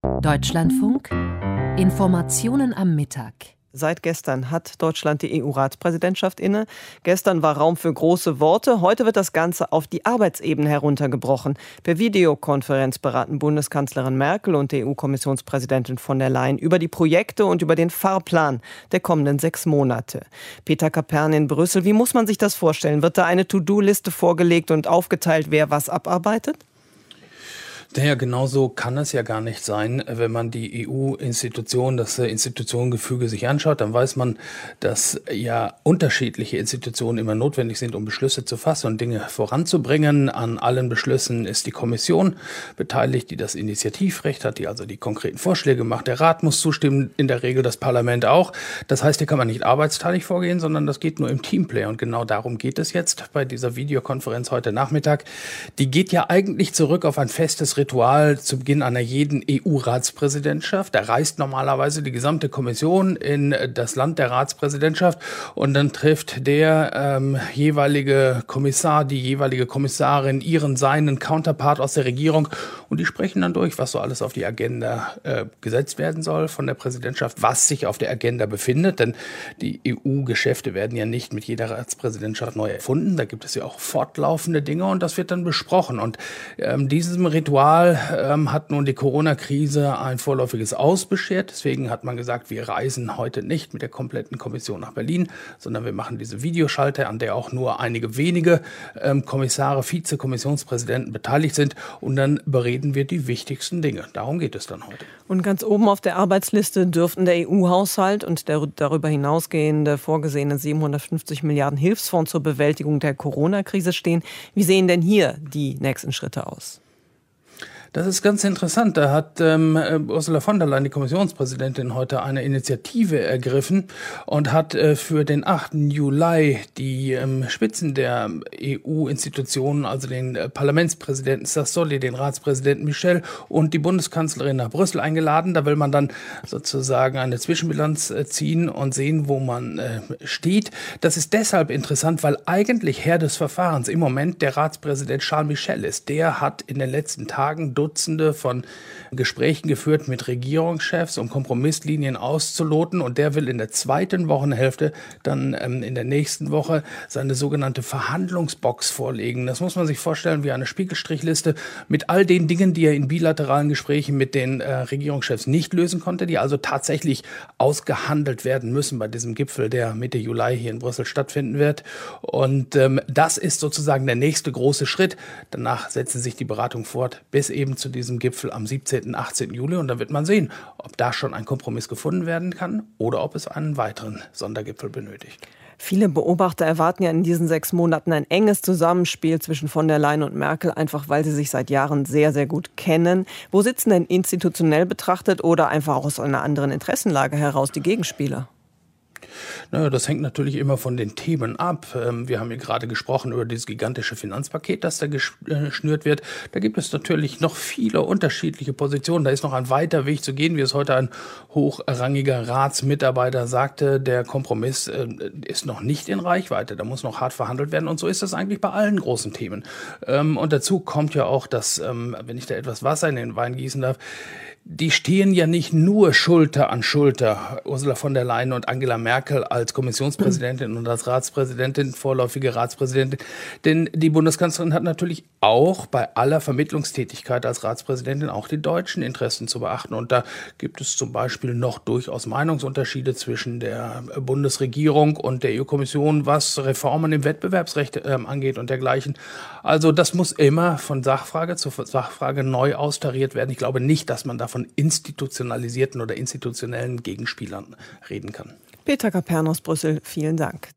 Deutschlandfunk Informationen am Mittag. Seit gestern hat Deutschland die EU-Ratspräsidentschaft inne. Gestern war Raum für große Worte. Heute wird das Ganze auf die Arbeitsebene heruntergebrochen. Per Videokonferenz beraten Bundeskanzlerin Merkel und die EU-Kommissionspräsidentin von der Leyen über die Projekte und über den Fahrplan der kommenden 6 Monate. Peter Kapern in Brüssel, wie muss man sich das vorstellen? Wird da eine To-Do-Liste vorgelegt und aufgeteilt, wer was abarbeitet? Naja, genau so kann es ja gar nicht sein. Wenn man die EU-Institutionen, das Institutionengefüge sich anschaut, dann weiß man, dass ja unterschiedliche Institutionen immer notwendig sind, um Beschlüsse zu fassen und Dinge voranzubringen. An allen Beschlüssen ist die Kommission beteiligt, die das Initiativrecht hat, die also die konkreten Vorschläge macht. Der Rat muss zustimmen, in der Regel das Parlament auch. Das heißt, hier kann man nicht arbeitsteilig vorgehen, sondern das geht nur im Teamplay. Und genau darum geht es jetzt bei dieser Videokonferenz heute Nachmittag. Die geht ja eigentlich zurück auf ein festes Ritual zu Beginn einer jeden EU-Ratspräsidentschaft. Da reist normalerweise die gesamte Kommission in das Land der Ratspräsidentschaft und dann trifft der jeweilige Kommissar, die jeweilige Kommissarin seinen Counterpart aus der Regierung und die sprechen dann durch, was so alles auf die Agenda gesetzt werden soll von der Präsidentschaft, was sich auf der Agenda befindet, denn die EU-Geschäfte werden ja nicht mit jeder Ratspräsidentschaft neu erfunden. Da gibt es ja auch fortlaufende Dinge und das wird dann besprochen und diesem Ritual hat nun die Corona-Krise ein vorläufiges Aus beschert. Deswegen hat man gesagt, wir reisen heute nicht mit der kompletten Kommission nach Berlin, sondern wir machen diese Videoschalte, an der auch nur einige wenige Kommissare, Vize-Kommissionspräsidenten beteiligt sind. Und dann bereden wir die wichtigsten Dinge. Darum geht es dann heute. Und ganz oben auf der Arbeitsliste dürften der EU-Haushalt und der darüber hinausgehende vorgesehene 750 Milliarden Hilfsfonds zur Bewältigung der Corona-Krise stehen. Wie sehen denn hier die nächsten Schritte aus? Das ist ganz interessant. Da hat Ursula von der Leyen, die Kommissionspräsidentin, heute eine Initiative ergriffen und hat für den 8. Juli die Spitzen der EU-Institutionen, also den Parlamentspräsidenten Sassoli, den Ratspräsidenten Michel und die Bundeskanzlerin nach Brüssel eingeladen. Da will man dann sozusagen eine Zwischenbilanz ziehen und sehen, wo man steht. Das ist deshalb interessant, weil eigentlich Herr des Verfahrens im Moment der Ratspräsident Charles Michel ist. Der hat in den letzten Tagen Dutzende von Gesprächen geführt mit Regierungschefs, um Kompromisslinien auszuloten. Und der will in der zweiten Wochenhälfte dann in der nächsten Woche seine sogenannte Verhandlungsbox vorlegen. Das muss man sich vorstellen wie eine Spiegelstrichliste mit all den Dingen, die er in bilateralen Gesprächen mit den Regierungschefs nicht lösen konnte, die also tatsächlich ausgehandelt werden müssen bei diesem Gipfel, der Mitte Juli hier in Brüssel stattfinden wird. Und das ist sozusagen der nächste große Schritt. Danach setzen sich die Beratungen fort bis eben zu diesem Gipfel am 17. 18. Juli. Und dann wird man sehen, ob da schon ein Kompromiss gefunden werden kann oder ob es einen weiteren Sondergipfel benötigt. Viele Beobachter erwarten ja in diesen 6 Monaten ein enges Zusammenspiel zwischen von der Leyen und Merkel, einfach weil sie sich seit Jahren sehr, sehr gut kennen. Wo sitzen denn institutionell betrachtet oder einfach aus einer anderen Interessenlage heraus die Gegenspieler? Naja, das hängt natürlich immer von den Themen ab. Wir haben hier gerade gesprochen über dieses gigantische Finanzpaket, das da geschnürt wird. Da gibt es natürlich noch viele unterschiedliche Positionen. Da ist noch ein weiter Weg zu gehen, wie es heute ein hochrangiger Ratsmitarbeiter sagte. Der Kompromiss ist noch nicht in Reichweite. Da muss noch hart verhandelt werden. Und so ist das eigentlich bei allen großen Themen. Und dazu kommt ja auch, dass, wenn ich da etwas Wasser in den Wein gießen darf, die stehen ja nicht nur Schulter an Schulter, Ursula von der Leyen und Angela Merkel als Kommissionspräsidentin und als Ratspräsidentin, vorläufige Ratspräsidentin. Denn die Bundeskanzlerin hat natürlich auch bei aller Vermittlungstätigkeit als Ratspräsidentin auch die deutschen Interessen zu beachten. Und da gibt es zum Beispiel noch durchaus Meinungsunterschiede zwischen der Bundesregierung und der EU-Kommission, was Reformen im Wettbewerbsrecht angeht und dergleichen. Also das muss immer von Sachfrage zu Sachfrage neu austariert werden. Ich glaube nicht, dass man davon institutionalisierten oder institutionellen Gegenspielern reden kann. Peter Kapern aus Brüssel, vielen Dank.